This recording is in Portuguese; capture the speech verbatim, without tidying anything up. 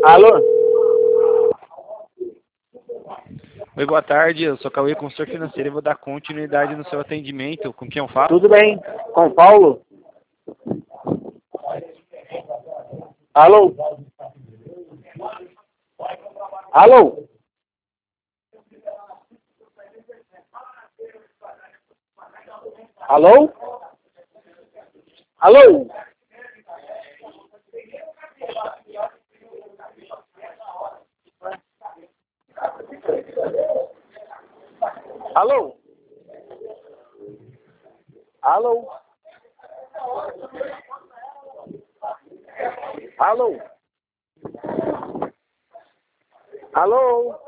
Alô? Oi, boa tarde. Eu sou Cauê, consultor financeiro, e vou dar continuidade no seu atendimento. Com quem eu falo? Tudo bem? Com Paulo? Alô? Alô? Alô? Alô? Alô? Alô? Alô? Alô?